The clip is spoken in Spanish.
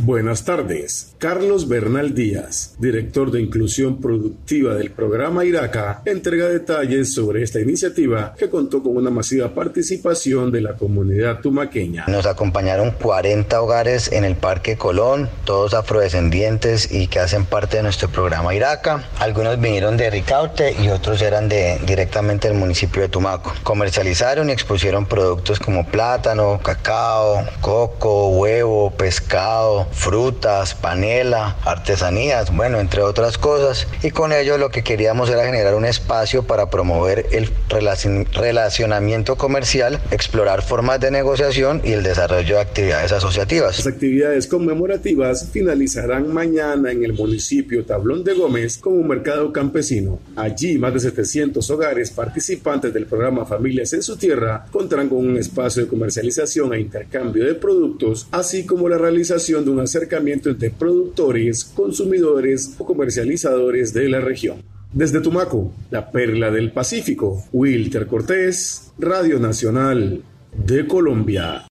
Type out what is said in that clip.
Buenas tardes. Carlos Bernal Díaz, director de Inclusión Productiva del programa IRACA, entrega detalles sobre esta iniciativa que contó con una masiva participación de la comunidad tumaqueña. Nos acompañaron 40 hogares en el Parque Colón, todos afrodescendientes y que hacen parte de nuestro programa IRACA. Algunos vinieron de Ricaurte y otros eran directamente del municipio de Tumaco. Comercializaron y expusieron productos como plátano, cacao, coco, huevo, pescado, frutas, panela, artesanías, bueno, entre otras cosas. Y con ello lo que queríamos era generar un espacio para promover el relacionamiento comercial, explorar formas de negociación y el desarrollo de actividades asociativas. Las actividades conmemorativas finalizarán mañana en el municipio Tablón de Gómez con un mercado campesino. Allí más de 700 hogares participantes del programa Familias en su Tierra contarán con un espacio de comercialización e intercambio de productos, así como la realización de un acercamiento entre productores, consumidores o comercializadores de la región. Desde Tumaco, la perla del Pacífico, Wilter Cortés, Radio Nacional de Colombia.